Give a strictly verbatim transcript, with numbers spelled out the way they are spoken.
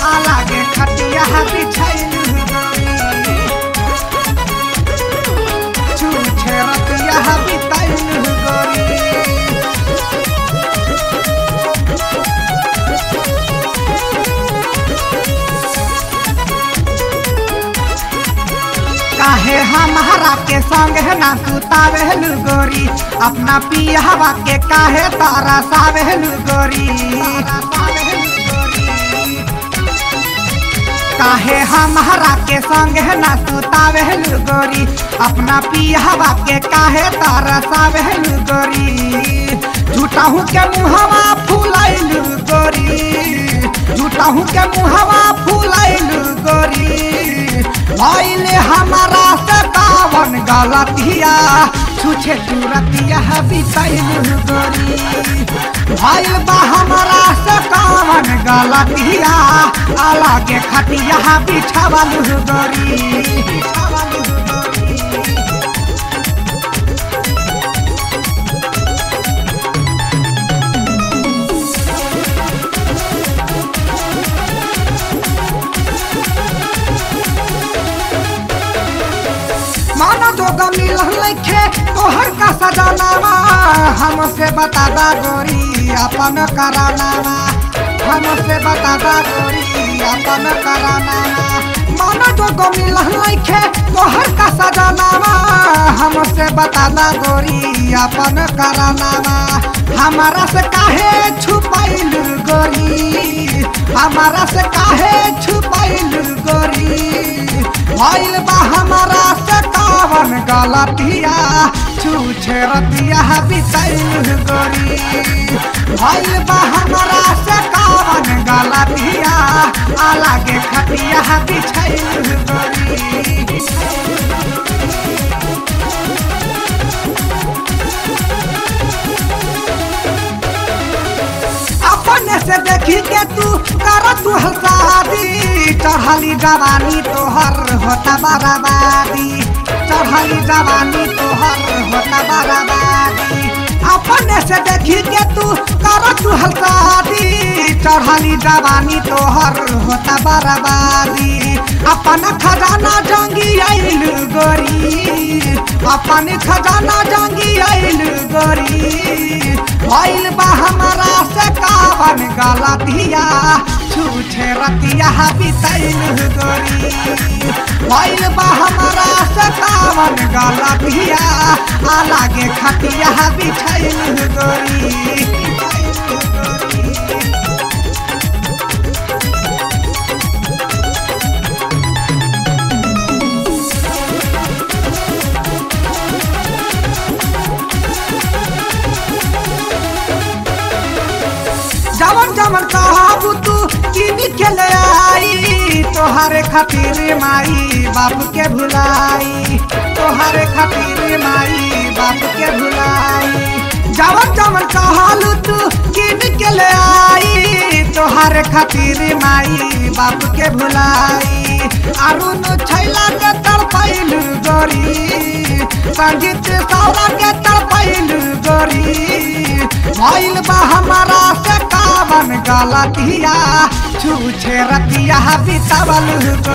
आलागे खटिया बिछाइल गोरी छूछे रतिया बिताइल गोरी काहे हमारा के संग है ना सुतावेल गोरी अपना पियावा के काहे तारा सावेल गोरी काहे हमारा के संग है ना सुतावेल गोरी अपना पियावा के काहे तारा सावेल गोरी झूठाहू के मुहवा फुलाइल गोरी झूठाहू के मुहवा फुलाइल गोरी भइले हमारा से कावन गलतिया छुछे चुरतिया बिताइल गोरी भइल बा हमारा से कावन गलतिया आलागे खटिया बिछावल गोरी माना जो मिल लिखे तोहर का सजानावा हमसे बता दा गोरी अपन करानावा हमसे बता दा गोरी अपन करानावा माना जो मिल लिखे तोहर का सजानावा हमसे बता दा गोरी अपन करानावा हमारा से काहे छुपाइल गोरी हमारा से काहे छुपाइल गोरी भइल बा हमारा से कावन गलतिया छूछे रतिया बिताइल गोरी भइल बा हमारा से कावन गलतिया आलागे खटिया बिछाइल गोरी अपने से देखी के तू कर तू शादी चढ़ली जवानी तोहर होता बराबादी चढ़ली जवानी तोहर होता बराबादी अपने से देखी के तू कर तू शादी चढ़ली जवानी तोहर होता बराबादी अपन खजाना जंगी आइल गोरी अपन खजाना जंगी आइल गोरी भइल बा हमारा से कावन गलतिया छूछे रतिया बिताइल गोरी भइल बा हमारा से कावन गलतिया आलागे खटिया बिछाइल गोरी जवन जवन कहबू तू किनी खेले आई तोहरे खातिर माई बाप के भुलाई तोहरे खातिर माई बाप के भुलाई जवन जवन कहलू तू किनी खेले आई तोहरे खातिर माई बाप के भुलाई अरुण छैला के तड़पाइल गोरी संगीत सौरा के तड़पाइल गोरी भइल बा हमारा से कावन गलतिया छूछे रतिया बितावल